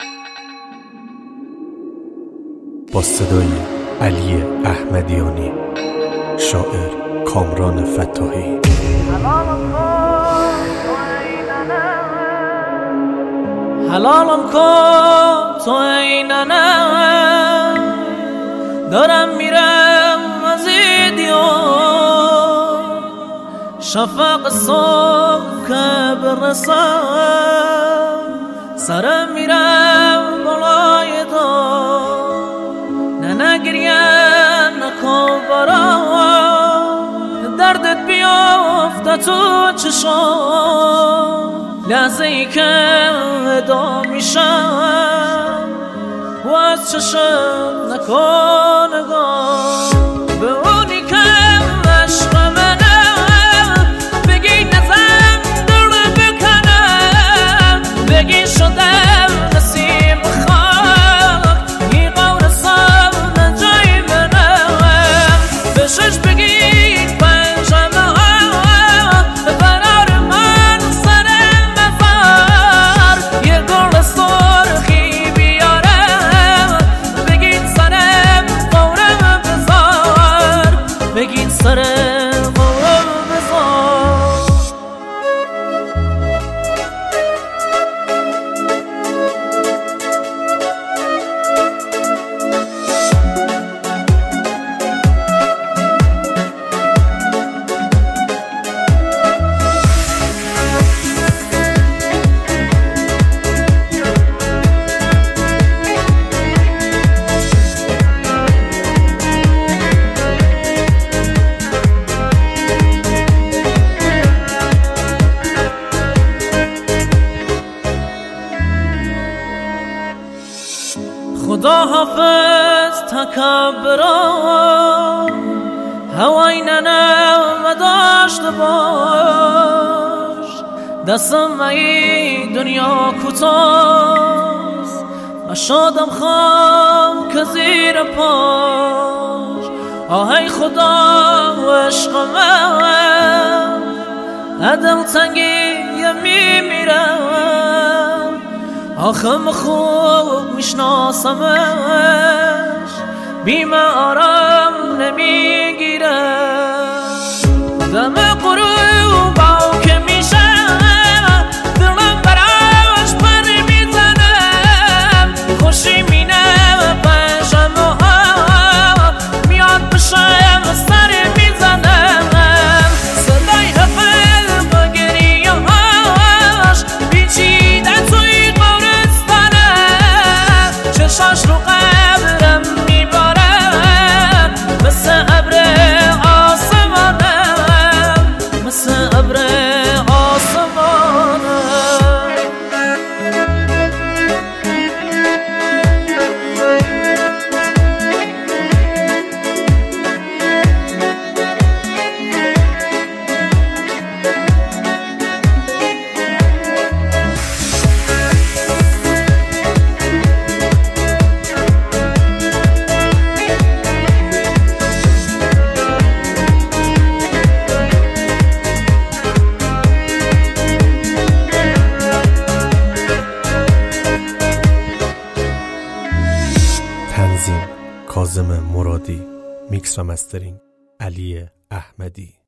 با صدای علی احمدیانی، شاعر کامران فتاحی. حلالم کن تو ای ننه، دارم میرم از این دیار، شفق صبح که برسم سرم میرم بالای دار. ننه گریه نکن برام، دردت بیافته تو چشام، لحظه ای که ادا میشم و از چشم نکن نگاه به اونی که عشق منه، بگی نزم دل بکنم، بگی شدم نسیم خاک، این قول سام جای منم، به شش بگی پنجم ها برار من سرم بفر، یه گل سرخی بیارم، بگین سرم قورم بزار، بگین سرم قورم بزار. خدا حافظ تکبران، هوای ننه داشته باش، دستم ای دنیا کوتاست، مشادم خام که زیر پاش. آهای خدا و عشق من، عدل تنگی میمیرم، آخم خوب میشناسمش، بیم آرام نمیگیرم، دم غروب باو که میشم، دلم براش پر میزنم، خوشی مینه پشم میاد بشم سر میزنم، صدای حفل با گریه هاش بیچیده توی چشاش رو قبرم میبارم، مثل ابر آسمانم، مثل ابر آسمانم. تنظیم کاظم مرادی، میکس و مسترینگ علی احمدی.